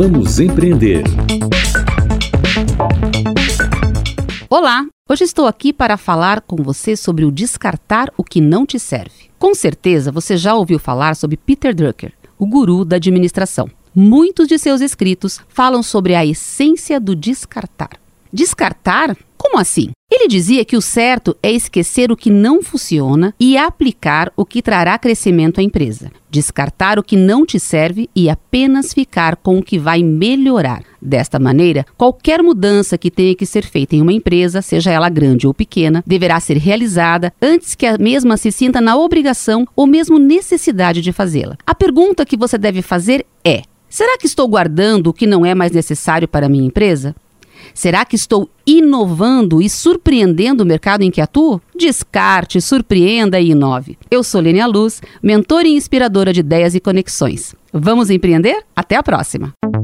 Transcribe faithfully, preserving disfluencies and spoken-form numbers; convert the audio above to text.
Vamos empreender. Olá, hoje estou aqui para falar com você sobre o descartar o que não te serve. Com certeza você já ouviu falar sobre Peter Drucker, o guru da administração. Muitos de seus escritos falam sobre a essência do descartar. Descartar? Como assim? Ele dizia que o certo é esquecer o que não funciona e aplicar o que trará crescimento à empresa. Descartar o que não te serve e apenas ficar com o que vai melhorar. Desta maneira, qualquer mudança que tenha que ser feita em uma empresa, seja ela grande ou pequena, deverá ser realizada antes que a mesma se sinta na obrigação ou mesmo necessidade de fazê-la. A pergunta que você deve fazer é: será que estou guardando o que não é mais necessário para a minha empresa? Será que estou inovando e surpreendendo o mercado em que atuo? Descarte, surpreenda e inove. Eu sou Lênia Luz, mentora e inspiradora de ideias e conexões. Vamos empreender? Até a próxima!